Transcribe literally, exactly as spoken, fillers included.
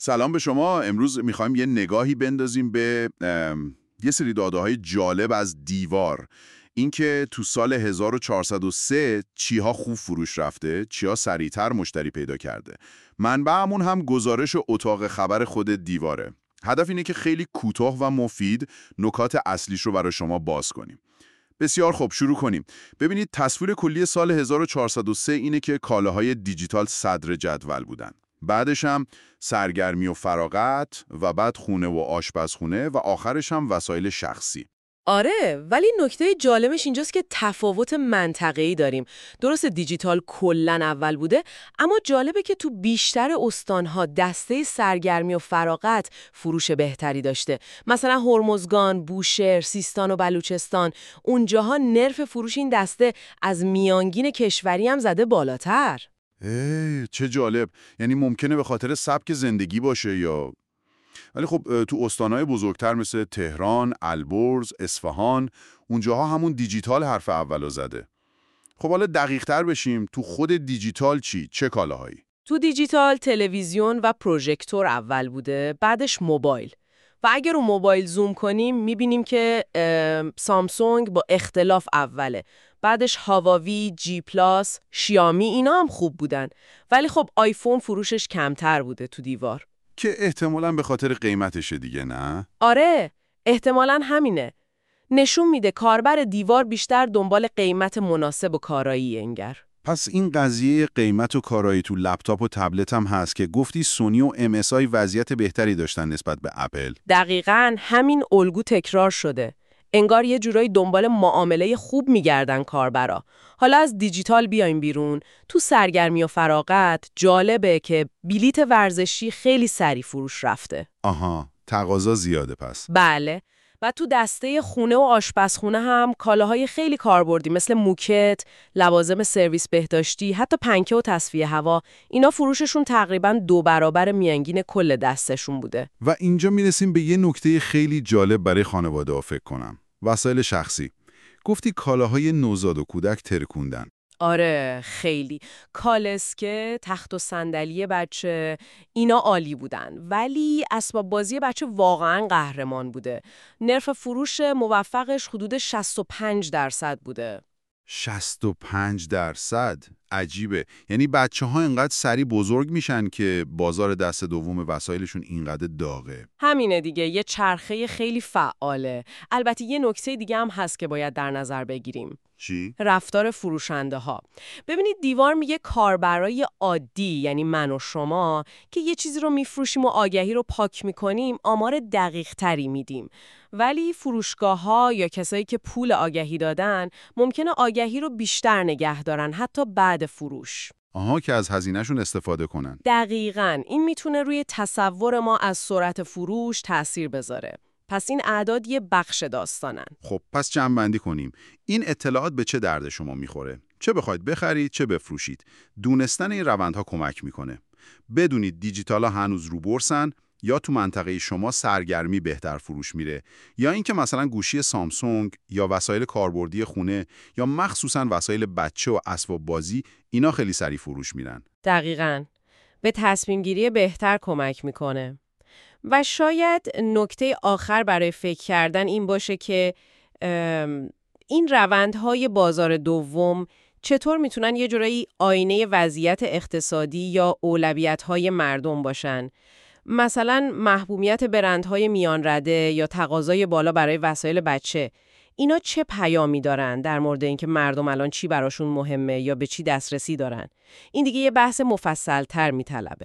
سلام به شما. امروز میخوایم یه نگاهی بندازیم به ام، یه سری داده‌های جالب از دیوار. اینکه تو سال هزار و چهارصد و سه چیها خوب فروش رفته، چیها سریعتر مشتری پیدا کرده. منبعمون هم گزارش اتاق خبر خود دیواره. هدف اینه که خیلی کوتاه و مفید نکات اصلیش رو برای شما باز کنیم. بسیار خوب، شروع کنیم. ببینید تصویر کلی سال هزار و چهارصد و سه اینه که کالاهای دیجیتال صدر جدول بودن. بعدش هم سرگرمی و فراغت و بعد خونه و آشپزخونه و آخرش هم وسایل شخصی. آره، ولی نکته جالبش اینجاست که تفاوت منطقه‌ای داریم. درست دیجیتال کلن اول بوده، اما جالبه که تو بیشتر استانها دسته سرگرمی و فراغت فروش بهتری داشته. مثلا هرمزگان، بوشهر، سیستان و بلوچستان، اونجاها نرخ فروش این دسته از میانگین کشوری هم زده بالاتر. ای چه جالب. یعنی ممکنه به خاطر سبک زندگی باشه یا ولی خب تو استانهای بزرگتر مثل تهران، البرز، اصفهان، اونجاها همون دیجیتال حرف اولو زده. خب حالا دقیق تر بشیم، تو خود دیجیتال چی؟ چه کالاهایی؟ تو دیجیتال تلویزیون و پروژکتور اول بوده، بعدش موبایل. و اگر رو موبایل زوم کنیم میبینیم که سامسونگ با اختلاف اوله. بعدش هاواوی، جی پلاس، شیائمی اینا هم خوب بودن. ولی خب آیفون فروشش کمتر بوده تو دیوار. که احتمالاً به خاطر قیمتشه دیگه، نه؟ آره، احتمالاً همینه. نشون میده کاربر دیوار بیشتر دنبال قیمت مناسب و کارایی انگر. پس این قضیه قیمت و کارایی تو لپتاپ و تبلت هم هست که گفتی سونی و ام اس آی وضعیت بهتری داشتن نسبت به اپل. دقیقاً همین الگو تکرار شده. انگار یه جورایی دنبال معامله خوب میگردن کاربرا. حالا از دیجیتال بیایم بیرون، تو سرگرمی و فراغت جالبه که بلیت ورزشی خیلی سریع فروش رفته. آها، تقاضا زیاده پس. بله. و تو دسته خونه و آشپزخونه هم کالاهای خیلی کاربردی مثل موکت، لوازم سرویس بهداشتی، حتی پنکه و تصفیه هوا، اینا فروششون تقریباً دو برابر میانگین کل دستشون بوده. و اینجا میرسیم به یه نکته خیلی جالب برای خانواده ها فکر کنم. وسایل شخصی. گفتی کالاهای نوزاد و کودک ترکوندن. آره، خیلی. کالسکه، تخت و صندلی بچه، اینا عالی بودن. ولی اسباب بازی بچه واقعاً قهرمان بوده. نرخ فروش موفقش حدود شصت و پنج درصد بوده. شصت و پنج درصد؟ عجیبه. یعنی بچه ها اینقدر سریع بزرگ میشن که بازار دست دوم وسایلشون اینقدر داغه. همینه دیگه، یه چرخه خیلی فعاله. البته یه نکته دیگه هم هست که باید در نظر بگیریم. چی؟ رفتار فروشنده ها. ببینید دیوار میگه کاربرای عادی، یعنی من و شما، که یه چیزی رو میفروشیم و آگهی رو پاک میکنیم، آمار دقیق تری میدیم. ولی فروشگاه ها یا کسایی که پول آگهی دادن ممکنه آگهی رو بیشتر نگه دارن حتی بعد فروش. آها، که از هزینهشون استفاده کنن. دقیقاً. این میتونه روی تصور ما از سرعت فروش تأثیر بذاره. پس این اعداد یه بخش داستانن. خب پس جمع‌بندی کنیم. این اطلاعات به چه درد شما میخوره؟ چه بخواید بخرید، چه بفروشید. دونستن این روندها کمک میکنه. بدونید دیجیتالا هنوز رو بورسن یا تو منطقه شما سرگرمی بهتر فروش میره، یا اینکه مثلا گوشی سامسونگ یا وسایل کاربردی خونه یا مخصوصا وسایل بچه و اسباب بازی اینا خیلی سریع فروش میرن. دقیقاً. به تصمیم گیری بهتر کمک میکنه. و شاید نکته آخر برای فکر کردن این باشه که این روندهای بازار دوم چطور میتونن یه جورایی آینه وضعیت اقتصادی یا اولویت‌های مردم باشن. مثلا محبوبیت برندهای میان رده یا تقاضای بالا برای وسایل بچه. اینا چه پیامی دارن در مورد اینکه مردم الان چی براشون مهمه یا به چی دسترسی دارن؟ این دیگه یه بحث مفصل‌تر میطلبه.